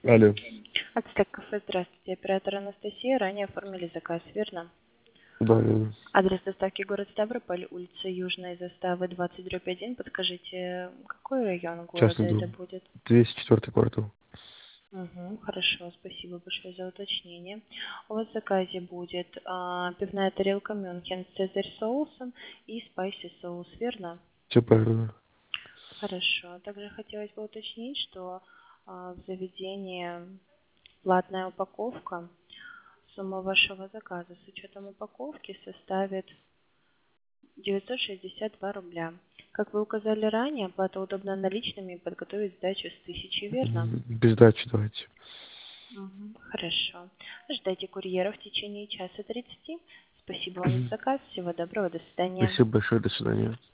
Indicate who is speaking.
Speaker 1: Алло.
Speaker 2: Ацтек кафе, здравствуйте. Оператор Анастасия. Ранее оформили заказ, верно?
Speaker 1: Да, верно.
Speaker 2: Адрес доставки город Ставрополь, улица Южная, заставы 20/1. Подскажите, какой район города
Speaker 1: Частный
Speaker 2: это
Speaker 1: дом.
Speaker 2: будет?
Speaker 1: 204 квартал.
Speaker 2: Угу, хорошо, спасибо большое за уточнение. У вас в заказе будет пивная тарелка Мюнхен с цезарь соусом и спайси соус, верно?
Speaker 1: Все правильно.
Speaker 2: Хорошо. Также хотелось бы уточнить, что в заведении платная упаковка. Сумма вашего заказа с учетом упаковки составит 962 рубля. Как вы указали ранее, оплата удобна наличными и подготовить сдачу с 1000, верно?
Speaker 1: Без дачи давайте.
Speaker 2: Мгм, хорошо. Ждайте курьера в течение часа 30. Спасибо вам за
Speaker 1: Мгм.
Speaker 2: заказ. Всего доброго. До свидания.
Speaker 1: Спасибо большое. До свидания.